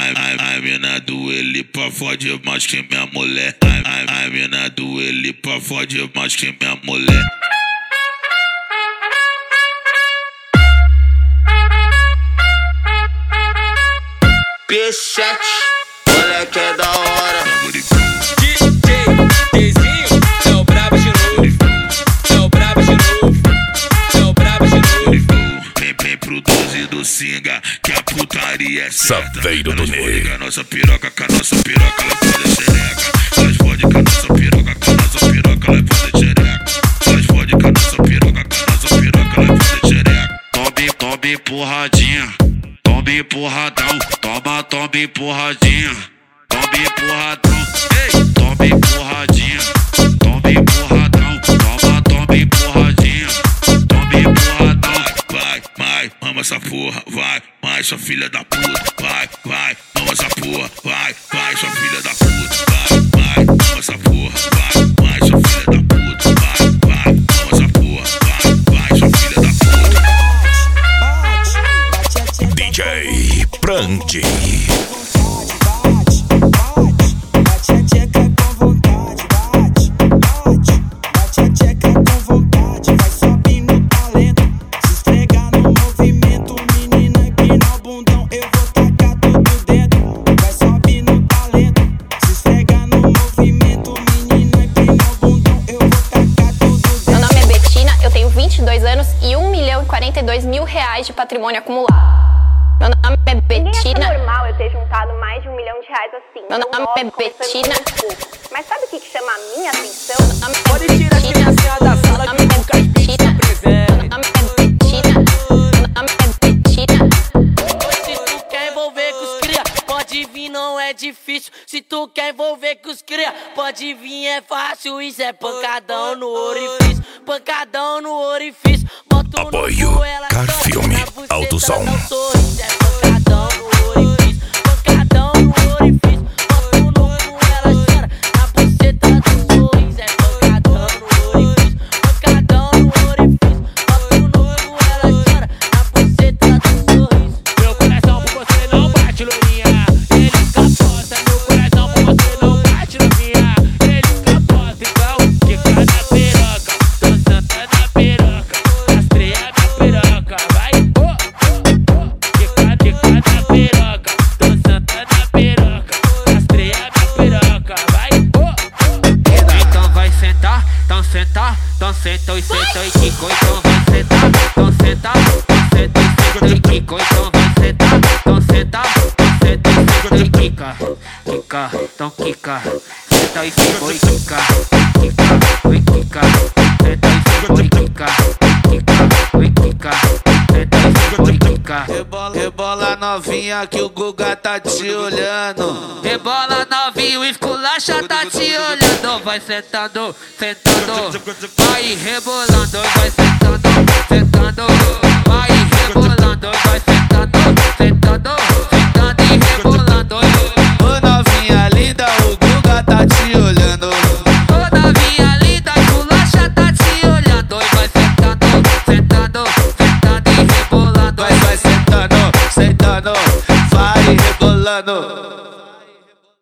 A mina do Elipa fode mais que minha mulher. A mina do Elipa fode mais que minha mulher. P7, moleque é da hora. DJ Dezinho, é o brabo de novo. É o brabo de novo. É o brabo de novo. Vem pro 12 do Singa, que a putaria é certa. Saveiro do Ney. Com a nossa piroca, com a nossa piroca, ela pode xereca. Elas fodem com a nossa piroca, com a nossa piroca, ela pode xereca. Elas fodem com a nossa piroca, com a nossa piroca, ela pode xereca. Tome porradinha, tome porradão. Tome porradinha, tome porradão. Ei, tome porradinha, tome porradão. Tome porradinha, tome porradão. Vai, mama essa porra, vai, sua filha da puta. Vai, mama essa porra, vai, sua filha da puta. Vai, mama essa porra, vai, sua filha da puta. Vai, mama essa porra, vai, sua filha da puta. DJ Prandi. E R$1.042.000 de patrimônio acumulado. Meu nome é Betina. É normal eu ter juntado mais de R$1 milhão assim. Meu nome é Betina. Mas sabe o que chama a minha atenção? Meu nome é Pode tirar a criancinha da sala que o Caipita presente. Meu nome é Betina. Meu nome é Betina. Se tu quer envolver com os cria, pode vir, não é difícil. Se tu quer envolver com os cria, pode vir, é fácil. Isso é pancadão no orifício, pancadão no orifício. Apoio Car Filme Autosom. Isso é pancadão no orifício, pancadão no orifício. Bota no cu, ela cheira na buceta do sorriso. É pancadão no orifício, pancadão no orifício. Bota no cu, ela cheira na buceta do sorriso. Meu coração por você não bate, loirinha. Ele capota, meu coração por você não bate, novinha. Ele capota, então fica na piroca, dançando na piroca. Rastreia na piroca, vai. Fica na piroca, dançando na piroca. Rastreia na piroca, vai. Então vai sentar, então sentar, então senta e senta e quico. Então vai sentar, então sentar, então senta e senta e quico. Então vai sentar, então sentar, então senta e senta e quica. Quica, então quica. Senta e quico e quica. Quica, vem quica. Senta e quico e quica. Quica, vem quica. Senta e quico e quica. Rebola novinha que o Guga tá te olhando. Rebola novinho, esculacha tá te olhando. Vai sentando, sentando. Vai rebolando, vai sentando, sentando. Vai rebolando, vai sentando, sentando. Sentando e rebolando. Ô novinha linda, o Guga tá te olhando. Ô novinha linda, esculacha tá te olhando. E vai sentando, sentando, sentando e rebolando. Vai sentando, sentando, vai rebolando.